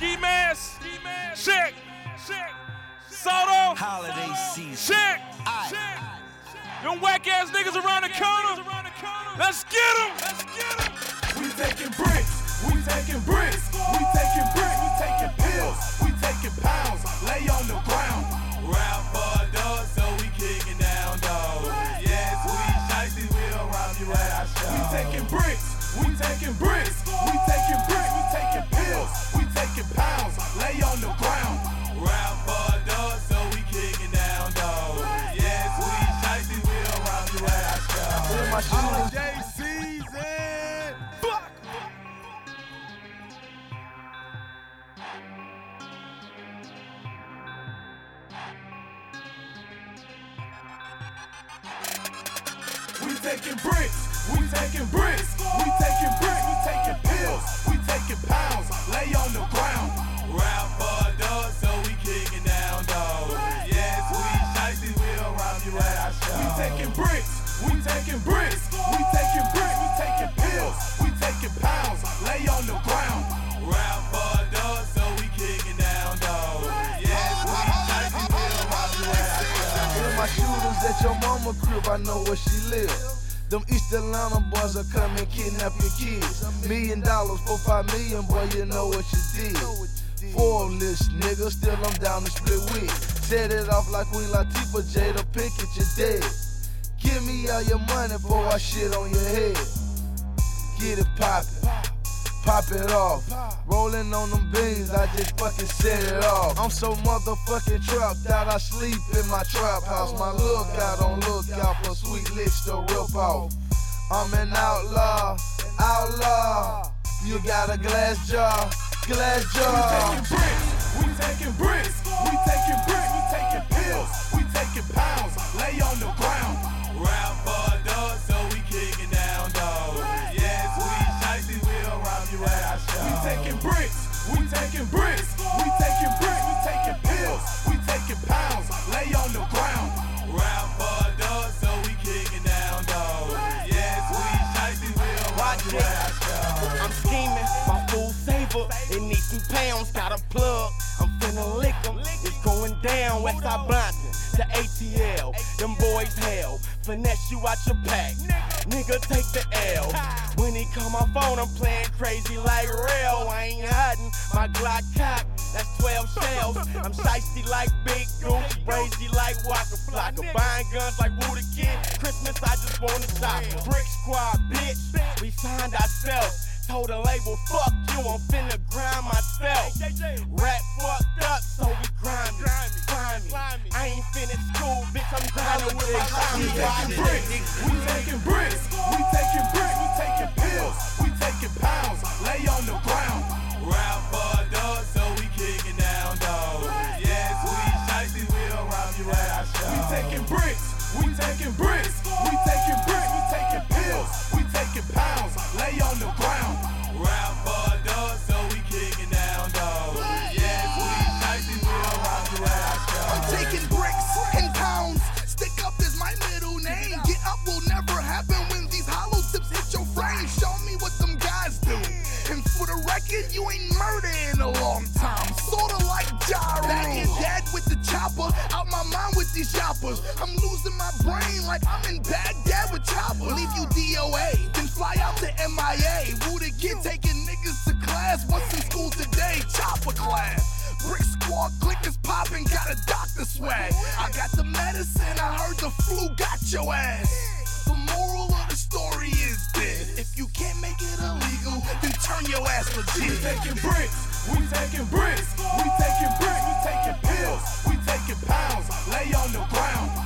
Ski Mask. Check. Soto. Holiday season. Check. Them whack ass niggas around the corner. Let's get them. We taking bricks. We taking bricks. We taking bricks. We taking pills. We taking pounds. Lay on the ground. Round for a dog, so we kicking down doors. Yes, we shiesty, we'll rob you at our show. We taking bricks. We taking bricks. We taking bricks. We taking pills. We taking pounds. Lay on the ground. Round for a dog, so we kicking down doors. Yes, we shiesty, we'll rob you at our show. Holiday season. Fuck. We taking bricks, we taking bricks, we taking bricks, we taking pills, we taking pounds, lay on the ground. Round for a dog, so we kicking down doors. Yes, we shiesty, we'll rob you at our show. We taking bricks, we taking bricks, we taking bricks, we taking pills, we taking pounds, lay on the ground. Round for a dog, so we kicking down doors. Yes, we shiesty, we'll rob you at our show. Hear my shooters at your mama crib, I know where she live. Them East Atlanta boys are come and kidnap your kids. $1 million for $5 million, boy, you know what you did. Four-less nigga, still I'm down to split with. Set it off like Queen Latifah, Jada Pinkett, you're dead. Give me all your money before I shit on your head. Get it poppin', pop it off. Rolling on them beans, I just fucking set it off. I'm so motherfucking trapped out, I sleep in my trap house. My lookout on lookout for sweet licks to rip off. I'm an outlaw. You got a glass jar. We taking bricks, we taking bricks, we taking bricks, we taking pills, we taking pounds, lay on the ground. Round for a dog, so we kicking down doors. Yes, we shiesty, we'll rob you at our show. We taking bricks, we taking bricks, we taking bricks, we taking pills, we taking pounds, lay on the ground. Round for a dog, so we kicking down doors. Yes, we shiesty, we'll rob you at our show. I'm scheming, my food saver. It needs some pounds, got a plug. I'm finna lick 'em. It's going down, Westside Bluntton to ATL. Them boys hell, finesse you out your pack. Nigga, take the L. When he call my phone, I'm playing crazy like real. I ain't hiding, my Glock cock, that's 12 shells. I'm shiesty like Big Goose, crazy like Waka Flocka. Buying guns like Woo the Kid. Christmas, I just wanna shop. Brick Squad, bitch, we signed ourselves. Told the label, fuck you, I'm finna grind myself. Rap fucked up, so we grind me. I ain't finished school, bitch, I'm grinding with my We taking bricks, we taking bricks, we taking bricks, we taking pills, we taking pounds, lay on the ground. Round for a dog, so we kicking down doors. Yes, we shiesty, we'll rob you at our show. We taking bricks, we taking bricks, we taking bricks, we taking pills, we taking pounds, lay on the ground. Round for a dog, so we kicking down doors. Yes, we shiesty, we'll rob you at our show. I'm taking bricks and pounds. Stick up is my middle name. Get up will never happen when these hollow tips hit your frame. Show me what them guys do. And for the record, you ain't murder in a long time. Sorta like Gyro. Back in dead with the chopper. Out my mind with these choppers. I'm losing my brain like I'm in Baghdad with chopper. Leave you DOA, then fly out to MIA. Woo the Kid taking niggas to class. What's in school today? Chopper class. Brick Squad click is poppin', got a doctor swag. I got the medicine, I heard the flu got your ass. The moral of the story is this: if you can't make it illegal, then turn your ass legit. We taking bricks, we taking bricks, we taking bricks, we taking pills, we taking pounds, lay on the ground.